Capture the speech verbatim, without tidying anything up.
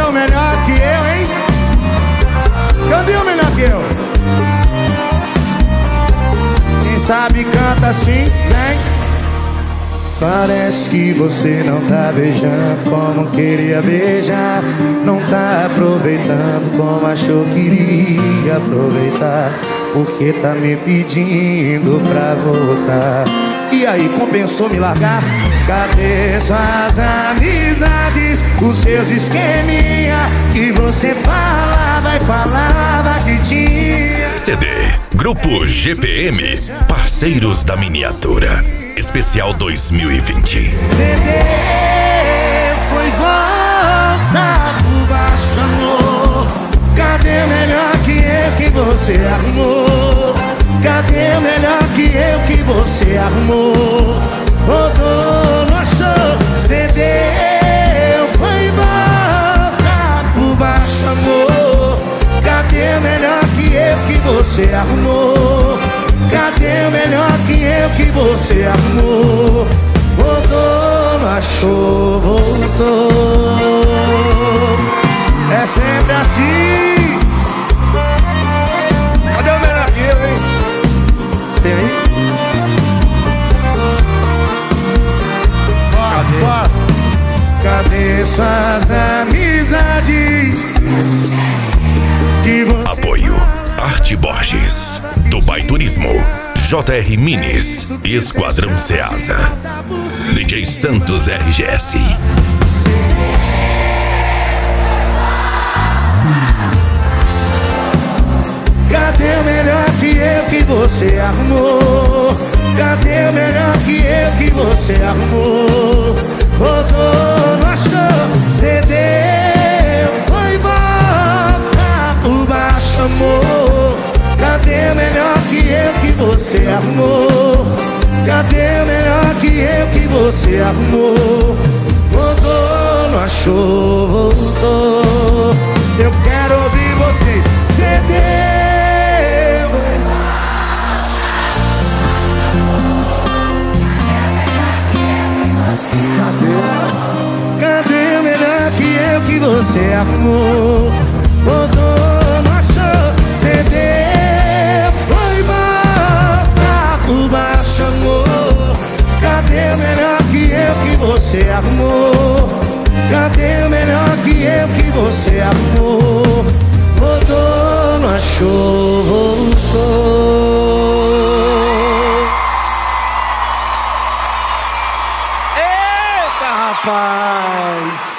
o melhor que eu, hein? Cadê o melhor que eu? Quem sabe canta assim, vem. Parece que você não tá beijando como queria beijar. Não tá aproveitando como achou que iria aproveitar. Porque tá me pedindo pra voltar. E aí, compensou me largar? Cadê suas amizades? Os seus esqueminha que você falava e falava que tinha. C D Grupo G P M, parceiros da miniatura. Especial dois mil e vinte. C D foi volta por baixo, amor. Cadê o melhor que eu que você arrumou? Cadê o melhor que eu que você arrumou? Rodou, não achou? C D foi volta por baixo, amor. Cadê o melhor que eu que você arrumou? Cadê o melhor que eu que você arrumou? Rodou, não achou, voltou. É sempre assim. Cadê o melhor que eu, hein? Tem aí? Cadê? Bora. Cadê suas amizades? Que você... Apoio Arte Borges, Dubai Turismo, J R Minis, Esquadrão Ceasa, D J Santos R G S. Cadê o melhor que eu que você arrumou? Cadê o melhor que eu que você arrumou? Rodou, não achou? C D foi volta por baixo, amor. Cadê o melhor que eu que você arrumou? Cadê o melhor que eu que você arrumou? Rodou, não achou, voltou. Eu quero ouvir vocês. C D Cadê o melhor que eu que você arrumou? Rodou, não achou? C D foi volta por baixo, amor. Cadê o melhor que eu que você arrumou? Cadê o melhor que eu que você arrumou? Rodou, não achou, voltou. Eita, rapaz!